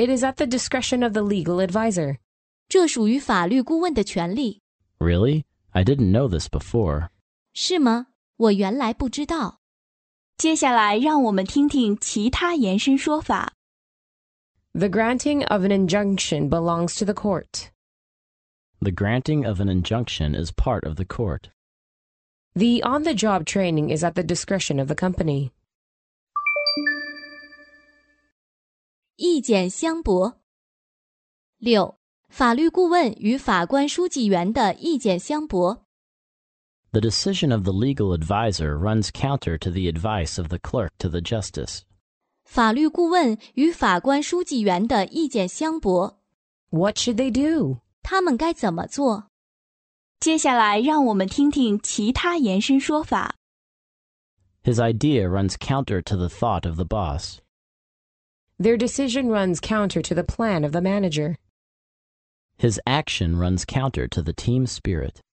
It is at the discretion of the legal advisor. 这属于法律顾问的权利。 Really? I didn't know this before. 是吗？我原来不知道。 接下来让我们听听其他延伸说法。 The granting of an injunction belongs to the court. The granting of an injunction is part of the court. The on-the-job training is at the discretion of the company. 意见相驳。6. 法律顾问与法官书记员的意见相驳。 The decision of the legal advisor runs counter to the advice of the clerk to the justice. 法律顾问与法官书记员的意见相驳。 What should they do? 他们该怎么做？ 接下来让我们听听其他延伸说法。 His idea runs counter to the thought of the boss. Their decision runs counter to the plan of the manager. His action runs counter to the team spirit.